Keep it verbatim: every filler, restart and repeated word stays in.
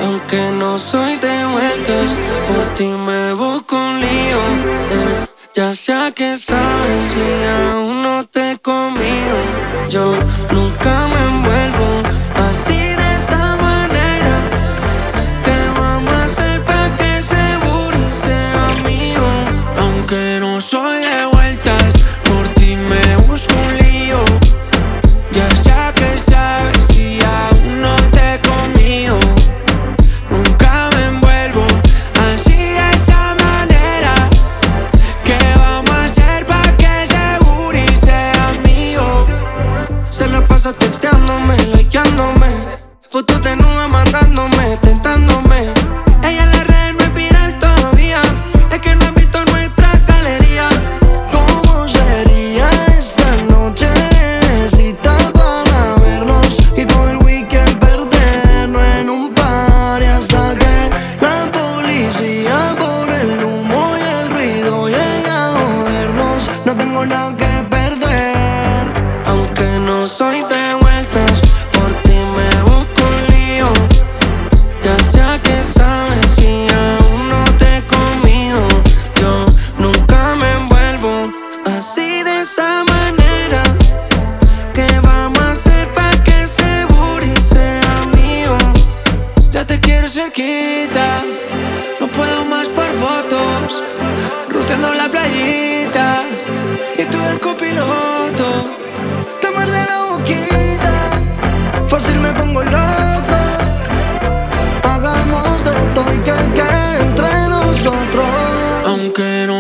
Aunque no soy de vueltas, por ti me busco un lío. eh. Ya sea que sabes si aún no te he comido. Yo nunca me envuelvo así de esa manera. ¿Qué vamos a hacer pa' que ese booty sea mío? Aunque no soy de vueltas, por ti me busco un lío. Ya sea que sabes si aún no te he comido. Nunca me envuelvo así de esa manera. ¿Qué vamos a hacer pa' que ese booty sea mío? Se la pasa texteándome, likeándome, fotos desnudas mandándome, tentándome. Ella en las redes no es viral todavía, es que no he visto nuestra galería. ¿Cómo sería esta noche? Cita para vernos y todo el weekend perdernos en un party hasta que la policía por el humo y el ruido llegue a jodernos. No tengo nada que perder. Aunque no soy de vueltas, por ti me busco un lío. Ya sea que sabes si aún no te he comido. Yo nunca me envuelvo así de esa manera. ¿Qué vamos a hacer pa' que ese booty sea mío? Ya te quiero cerquita, no puedo más por fotos. Ruteando la playita y tú el copiloto. Te muerde la boquita, fácil me pongo loco. Hagamos de todo y que quede entre nosotros. Aunque no